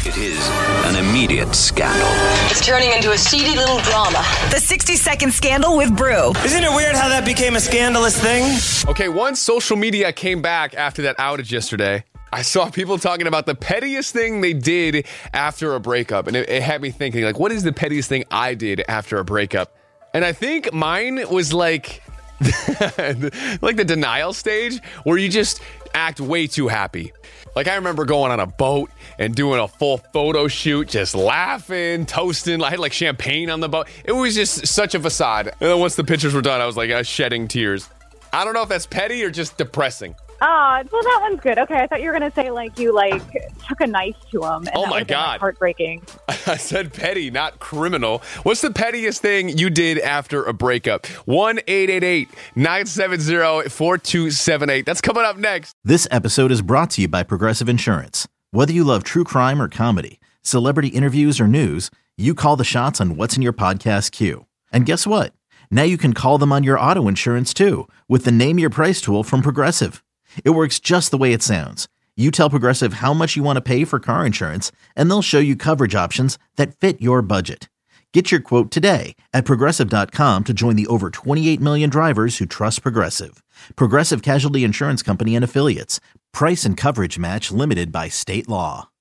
It is an immediate scandal. It's turning into a seedy little drama. The 60-second scandal with Brew. Isn't it weird how that became a scandalous thing? Okay, once social media came back after that outage yesterday, I saw people talking about the pettiest thing they did after a breakup. And it had me thinking, like, what is the pettiest thing I did after a breakup? And I think mine was like the denial stage where you just act way too happy. Like, I remember going on a boat and doing a full photo shoot, just laughing, toasting. I had like champagne on the boat. It was just such a facade. And then once the pictures were done, I was like shedding tears. I don't know if that's petty or just depressing. Well, that one's good. Okay, I thought you were going to say, you took a knife to him. And oh, that my God. Heartbreaking. I said petty, not criminal. What's the pettiest thing you did after a breakup? 1-888-970-4278. That's coming up next. This episode is brought to you by Progressive Insurance. Whether you love true crime or comedy, celebrity interviews or news, you call the shots on what's in your podcast queue. And guess what? Now you can call them on your auto insurance, too, with the Name Your Price tool from Progressive. It works just the way it sounds. You tell Progressive how much you want to pay for car insurance, and they'll show you coverage options that fit your budget. Get your quote today at Progressive.com to join the over 28 million drivers who trust Progressive. Progressive Casualty Insurance Company and Affiliates. Price and coverage match limited by state law.